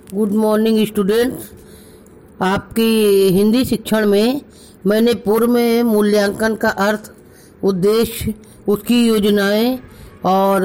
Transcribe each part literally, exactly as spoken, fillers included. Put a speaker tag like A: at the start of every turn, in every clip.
A: Good morning students. आपकी हिंदी शिक्षण में मैंने पूर्व में मूल्यांकन का अर्थ, उद्देश्य, उसकी योजनाएं और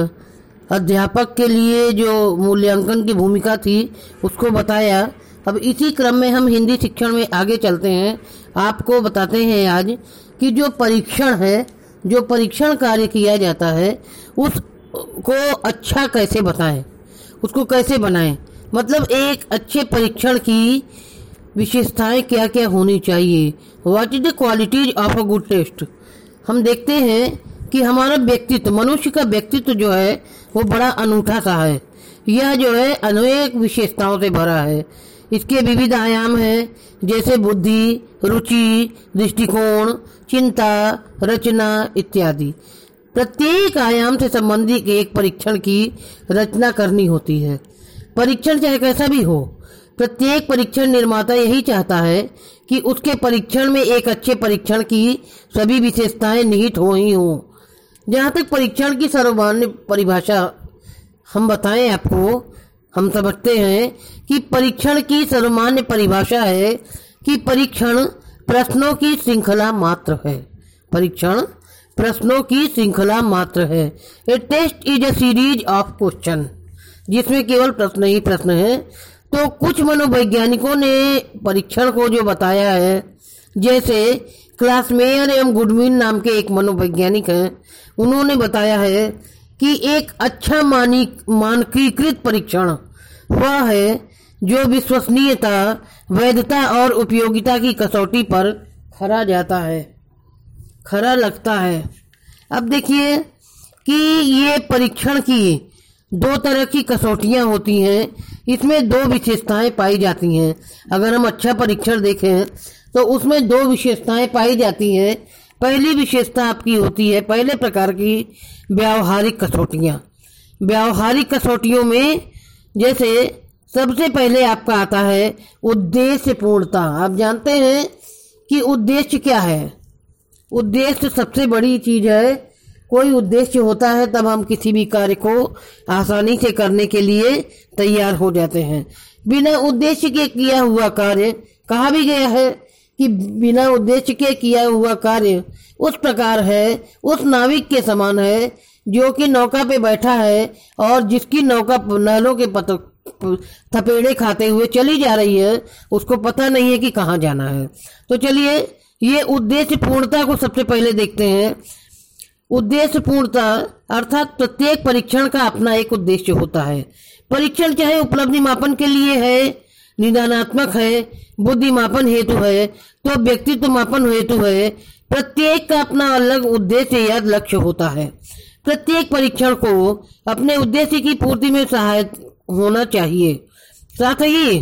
A: अध्यापक के लिए जो मूल्यांकन की भूमिका थी उसको बताया। अब इसी क्रम में हम हिंदी शिक्षण में आगे चलते हैं। आपको बताते हैं आज कि जो परीक्षण है, जो परीक्षण कार्य किया जाता है उसको अच्छा कैसे बताएं, उसको कैसे बनाएं। मतलब एक अच्छे परीक्षण की विशेषताएं क्या क्या होनी चाहिए। What is the qualities of a good test. हम देखते हैं कि हमारा व्यक्तित्व, मनुष्य का व्यक्तित्व जो है वो बड़ा अनूठा सा है। यह जो है अनेक विशेषताओं से भरा है। इसके विविध आयाम हैं, जैसे बुद्धि, रुचि, दृष्टिकोण, चिंता, रचना इत्यादि। प्रत्येक आयाम से संबंधित एक परीक्षण की रचना करनी होती है। परीक्षण चाहे कैसा भी हो, प्रत्येक परीक्षण निर्माता यही चाहता है कि उसके परीक्षण में एक अच्छे परीक्षण की सभी विशेषताएं निहित हो ही हों। जहाँ तक परीक्षण की सर्वमान्य परिभाषा हम बताएं आपको, हम समझते हैं कि परीक्षण की सर्वमान्य परिभाषा है कि परीक्षण प्रश्नों की श्रृंखला मात्र है। परीक्षण प्रश्नों की श्रृंखला मात्र है। A test is a series of question, जिसमें केवल प्रश्न ही प्रश्न है। तो कुछ मनोवैज्ञानिकों ने परीक्षण को जो बताया है, जैसे क्लासमेयर एवं गुडविन नाम के एक मनोवैज्ञानिक हैं, उन्होंने बताया है कि एक अच्छा मानिक मानकीकृत परीक्षण वह है जो विश्वसनीयता, वैधता और उपयोगिता की कसौटी पर खरा जाता है, खरा लगता है। अब देखिए कि ये परीक्षण की दो तरह की कसौटियां होती हैं। इसमें दो विशेषताएं पाई जाती हैं। अगर हम अच्छा परीक्षण देखें तो उसमें दो विशेषताएं पाई जाती हैं। पहली विशेषता आपकी होती है, पहले प्रकार की व्यावहारिक कसौटियां। व्यावहारिक कसौटियों में जैसे सबसे पहले आपका आता है उद्देश्य पूर्णता। आप जानते हैं कि उद्देश्य क्या है। उद्देश्य सबसे बड़ी चीज है। कोई उद्देश्य होता है तब हम किसी भी कार्य को आसानी से करने के लिए तैयार हो जाते हैं। बिना उद्देश्य के किया हुआ कार्य, कहा भी गया है कि बिना उद्देश्य के किया हुआ कार्य उस प्रकार है, उस नाविक के समान है जो कि नौका पे बैठा है और जिसकी नौका नहरों के पत थपेड़े खाते हुए चली जा रही है, उसको पता नहीं है कि कहाँ जाना है। तो चलिए ये उद्देश्य पूर्णता को सबसे पहले देखते हैं। उद्देश्य पूर्णता अर्थात प्रत्येक परीक्षण का अपना एक उद्देश्य होता है। परीक्षण चाहे उपलब्धि मापन के लिए है, निदानात्मक है, बुद्धि मापन हेतु है, तो व्यक्तित्व मापन हेतु है, प्रत्येक का अपना अलग उद्देश्य या लक्ष्य होता है। प्रत्येक परीक्षण को अपने उद्देश्य की पूर्ति में सहायक होना चाहिए। साथ ही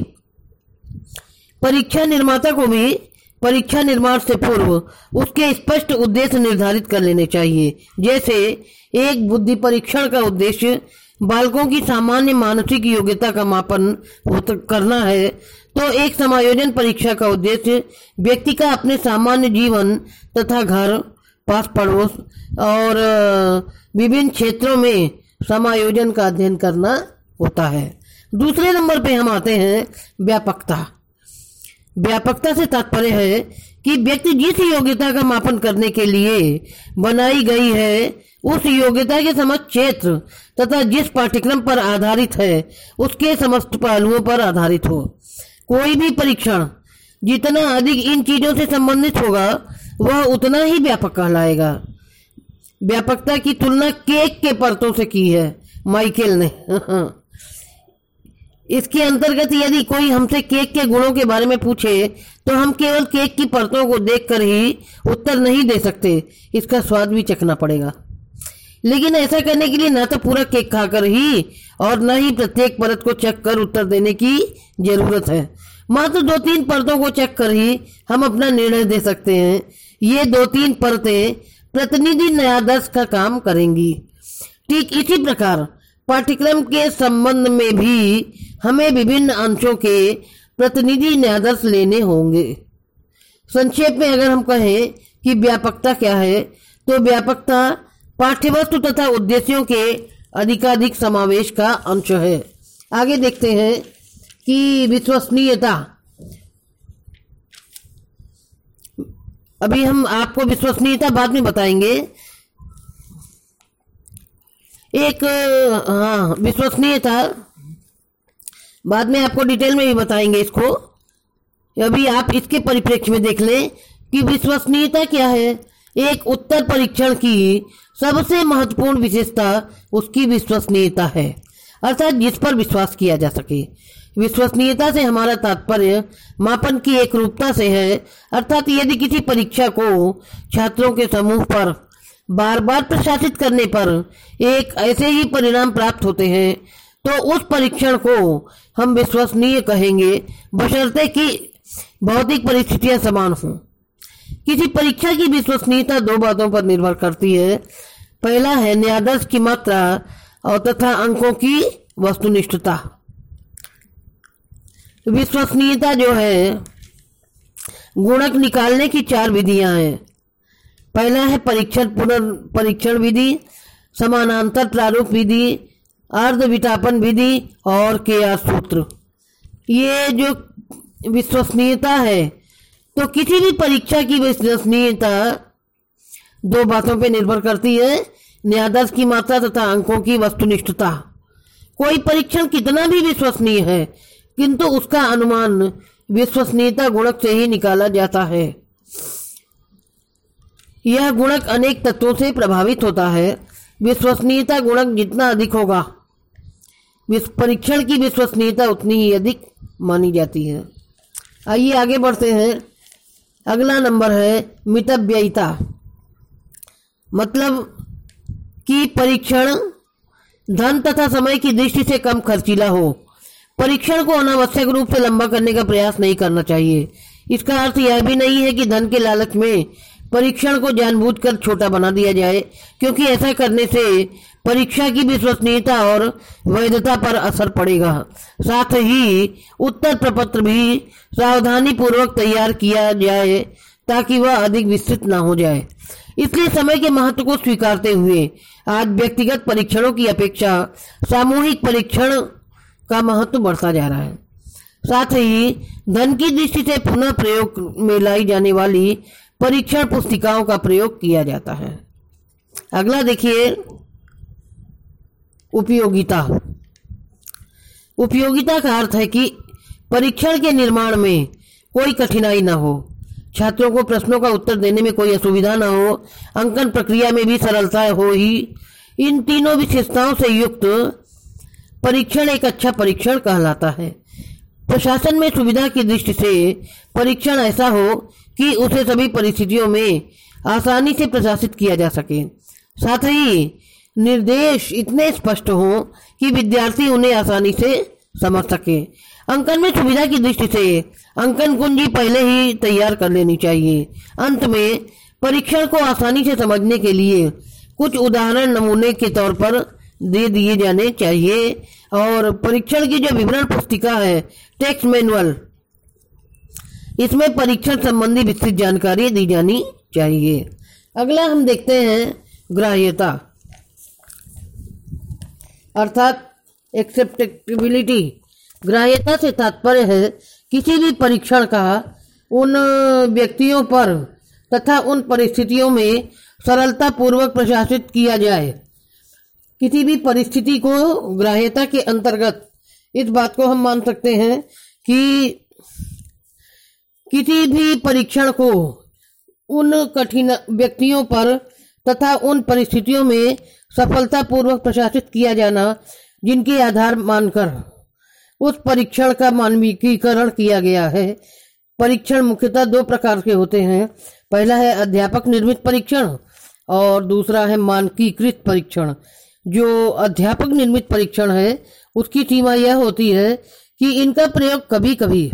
A: परीक्षा निर्माता को भी परीक्षा निर्माण से पूर्व उसके स्पष्ट उद्देश्य निर्धारित कर लेने चाहिए। जैसे एक बुद्धि परीक्षण का उद्देश्य बालकों की सामान्य मानसिक योग्यता का मापन करना है, तो एक समायोजन परीक्षा का उद्देश्य व्यक्ति का अपने सामान्य जीवन तथा घर, पास पड़ोस और विभिन्न क्षेत्रों में समायोजन का अध्ययन करना होता है। दूसरे नंबर पे हम आते हैं व्यापकता। व्यापकता से तात्पर्य है कि व्यक्ति जिस योग्यता का मापन करने के लिए बनाई गई है उस योग्यता के समस्त क्षेत्र तथा जिस पाठ्यक्रम पर आधारित है उसके समस्त पहलुओं पर आधारित हो। कोई भी परीक्षण जितना अधिक इन चीजों से संबंधित होगा वह उतना ही व्यापक कहलाएगा। व्यापकता की तुलना केक के परतों से की है माइकल ने। इसके अंतर्गत यदि कोई हमसे केक के गुणों के बारे में पूछे तो हम केवल केक की परतों को देखकर ही उत्तर नहीं दे सकते, इसका स्वाद भी चखना पड़ेगा। लेकिन ऐसा करने के लिए ना तो पूरा केक खाकर ही और न ही प्रत्येक परत को चख कर उत्तर देने की जरूरत है। मात्र दो तीन परतों को चख कर ही हम अपना निर्णय दे सकते हैं। ये दो तीन परतें प्रतिनिधि न्यायाधीश का काम करेंगी। ठीक इसी प्रकार पाठ्यक्रम के संबंध में भी हमें विभिन्न अंशों के प्रतिनिधि न्यायाधीश लेने होंगे। संक्षेप में अगर हम कहें कि व्यापकता क्या है, तो व्यापकता पाठ्यवस्तु तथा उद्देश्यों के अधिकाधिक समावेश का अंश है। आगे देखते हैं की विश्वसनीयता। अभी हम आपको विश्वसनीयता बाद में बताएंगे। एक हाँ विश्वसनीयता बाद में आपको डिटेल में भी बताएंगे इसको। अभी आप इसके परिप्रेक्ष्य में देख लें कि विश्वसनीयता क्या है। एक उत्तर परीक्षण की सबसे महत्वपूर्ण विशेषता उसकी विश्वसनीयता है, अर्थात जिस पर विश्वास किया जा सके। विश्वसनीयता से हमारा तात्पर्य मापन की एकरूपता से है, अर्थात यदि किसी परीक्षा को छात्रों के समूह पर बार बार प्रशासित करने पर एक ऐसे ही परिणाम प्राप्त होते हैं तो उस परीक्षण को हम विश्वसनीय कहेंगे, बशर्ते कि भौतिक परिस्थितियां समान हों। किसी परीक्षा की विश्वसनीयता दो बातों पर निर्भर करती है। पहला है न्यायाधीश की मात्रा और तथा अंकों की वस्तुनिष्ठता। विश्वसनीयता जो है गुणक निकालने की चार विधियां हैं। पहला है परीक्षण पुनर्परीक्षण विधि, समानांतर प्रारूप विधि, अर्ध विटापन विधि और के आर सूत्र। ये जो विश्वसनीयता है, तो किसी भी परीक्षा की विश्वसनीयता दो बातों पर निर्भर करती है, न्यायाधीश की मात्रा तथा अंकों की वस्तुनिष्ठता। कोई परीक्षण कितना भी विश्वसनीय है किंतु उसका अनुमान विश्वसनीयता गुणक से ही निकाला जाता है। यह गुणक अनेक तत्वों से प्रभावित होता है। विश्वसनीयता गुणक जितना अधिक होगा, परीक्षण की विश्वसनीयता उतनी ही अधिक मानी जाती है। आइए आगे बढ़ते हैं। अगला नंबर है मितव्ययिता, मतलब कि परीक्षण धन तथा समय की दृष्टि से कम खर्चीला हो। परीक्षण को अनावश्यक रूप से लंबा करने का प्रयास नहीं करना चाहिए। इसका अर्थ यह भी नहीं है कि धन के लालच में परीक्षण को जानबूझकर छोटा बना दिया जाए, क्योंकि ऐसा करने से परीक्षा की विश्वसनीयता और वैधता पर असर पड़ेगा। साथ ही उत्तर प्रपत्र भी सावधानी पूर्वक तैयार किया जाए ताकि वह अधिक विस्तृत न हो जाए। इसलिए समय के महत्व को स्वीकारते हुए आज व्यक्तिगत परीक्षणों की अपेक्षा सामूहिक परीक्षण का महत्व बढ़ता जा रहा है। साथ ही धन की दृष्टि से पुनः प्रयोग में लाई जाने वाली परीक्षण पुस्तिकाओं का प्रयोग किया जाता है। अगला देखिए उपयोगिता। उपयोगिता का अर्थ है कि परीक्षण के निर्माण में कोई कठिनाई न हो, छात्रों को प्रश्नों का उत्तर देने में कोई असुविधा न हो, अंकन प्रक्रिया में भी सरलता हो ही। इन तीनों विशेषताओं से युक्त परीक्षण एक अच्छा परीक्षण कहलाता है। प्रशासन में सुविधा की दृष्टि से परीक्षण ऐसा हो कि उसे सभी परिस्थितियों में आसानी से प्रशासित किया जा सके। साथ ही निर्देश इतने स्पष्ट हों कि विद्यार्थी उन्हें आसानी से समझ सके। अंकन में सुविधा की दृष्टि से अंकन कुंजी पहले ही तैयार कर लेनी चाहिए। अंत में परीक्षण को आसानी से समझने के लिए कुछ उदाहरण नमूने के तौर पर दे दिए जाने चाहिए और परीक्षण की जो विवरण पुस्तिका है, टेक्स्ट मैनुअल, इसमें परीक्षण संबंधी विस्तृत जानकारी दी जानी चाहिए। अगला हम देखते हैं ग्राह्यता, अर्थात एक्सेप्टेबिलिटी। ग्राह्यता से तात्पर्य है किसी भी परीक्षण का उन व्यक्तियों पर तथा उन परिस्थितियों में सरलता पूर्वक प्रशासित किया जाए। किसी भी परिस्थिति को ग्राह्यता के अंतर्गत इस बात को हम मान सकते हैं कि किसी भी परीक्षण को उन कठिन व्यक्तियों पर तथा उन परिस्थितियों में सफलतापूर्वक प्रशासित किया जाना जिनके आधार मानकर उस परीक्षण का मानवीकीकरण किया गया है। परीक्षण मुख्यतः दो प्रकार के होते हैं। पहला है अध्यापक निर्मित परीक्षण और दूसरा है मानकीकृत परीक्षण। जो अध्यापक निर्मित परीक्षण है उसकी सीमा यह होती है कि इनका प्रयोग कभी कभी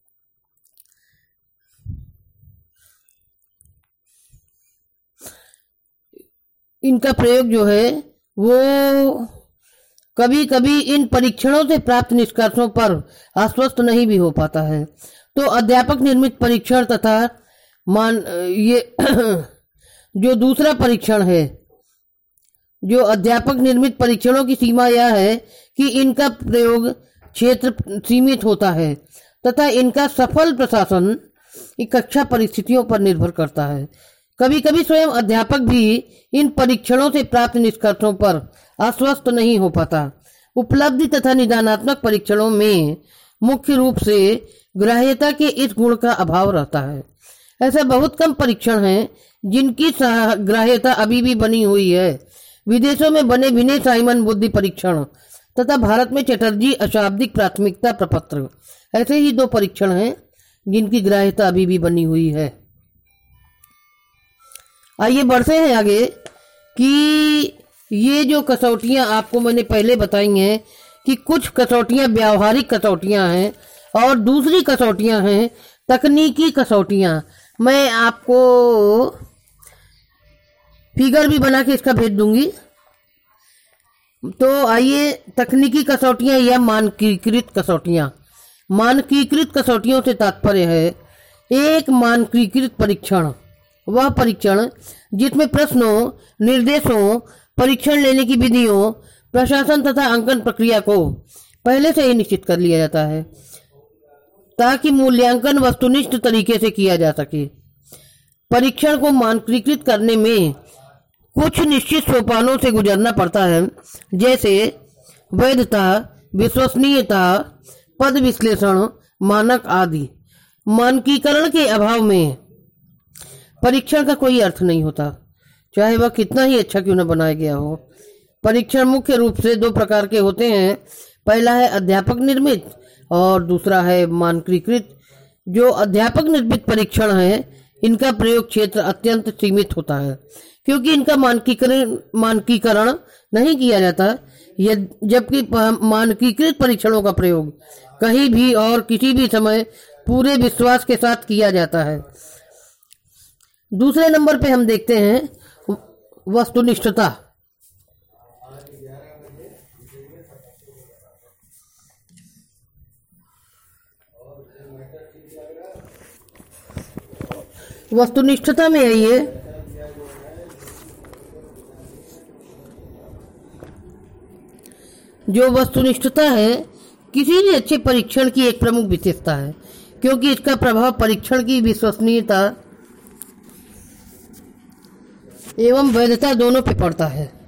A: इनका प्रयोग जो है वो कभी कभी इन परीक्षणों से प्राप्त निष्कर्षों पर आश्वस्त नहीं भी हो पाता है। तो अध्यापक निर्मित परीक्षण तथा मान ये जो दूसरा परीक्षण है, जो अध्यापक निर्मित परीक्षणों की सीमा यह है कि इनका प्रयोग क्षेत्र सीमित होता है तथा इनका सफल प्रशासन कक्षा परिस्थितियों पर निर्भर करता है। कभी कभी स्वयं अध्यापक भी इन परीक्षणों से प्राप्त निष्कर्षों पर आश्वस्त नहीं हो पाता। उपलब्धि तथा निदानात्मक परीक्षणों में मुख्य रूप से ग्राह्यता के इस गुण का अभाव रहता है। ऐसा बहुत कम परीक्षण हैं जिनकी ग्राह्यता अभी भी बनी हुई है। विदेशों में बने विनय साइमन बुद्धि परीक्षण तथा भारत में चटर्जी अशाब्दिक प्राथमिकता प्रपत्र, ऐसे ही दो परीक्षण हैं जिनकी ग्राह्यता अभी भी बनी हुई है। आइए बढ़ते हैं आगे कि ये जो कसौटियां आपको मैंने पहले बताई हैं कि कुछ कसौटियां व्यावहारिक कसौटियां हैं और दूसरी कसौटियां हैं तकनीकी कसौटियां। मैं आपको फिगर भी बना के इसका भेज दूंगी। तो आइए तकनीकी कसौटियां या मानकीकृत कसौटियां। मानकीकृत कसौटियों से तात्पर्य है एक मानकीकृत परीक्षण, वह परीक्षण जिसमें प्रश्नों, निर्देशों, परीक्षण लेने की विधियों, प्रशासन तथा अंकन प्रक्रिया को पहले से ही निश्चित कर लिया जाता है ताकि मूल्यांकन वस्तुनिष्ठ तरीके से किया जा सके। परीक्षण को मानकीकृत करने में कुछ निश्चित सोपानों से गुजरना पड़ता है, जैसे वैधता, विश्वसनीयता, पद विश्लेषण, मानक आदि। मानकीकरण के अभाव में परीक्षण का कोई अर्थ नहीं होता, चाहे वह कितना ही अच्छा क्यों न बनाया गया हो। परीक्षण मुख्य रूप से दो प्रकार के होते हैं, पहला है अध्यापक निर्मित और दूसरा है मानकीकृत। जो अध्यापक निर्मित परीक्षण है इनका प्रयोग क्षेत्र अत्यंत सीमित होता है क्योंकि इनका मानकीकरण मानकीकरण नहीं किया जाता, जबकि मानकीकृत परीक्षणों का प्रयोग कहीं भी और किसी भी समय पूरे विश्वास के साथ किया जाता है। दूसरे नंबर पे हम देखते हैं वस्तुनिष्ठता। वस्तुनिष्ठता में आइए जो वस्तुनिष्ठता है किसी भी अच्छे परीक्षण की एक प्रमुख विशेषता है क्योंकि इसका प्रभाव परीक्षण की विश्वसनीयता एवं वैधता दोनों पे पड़ता है।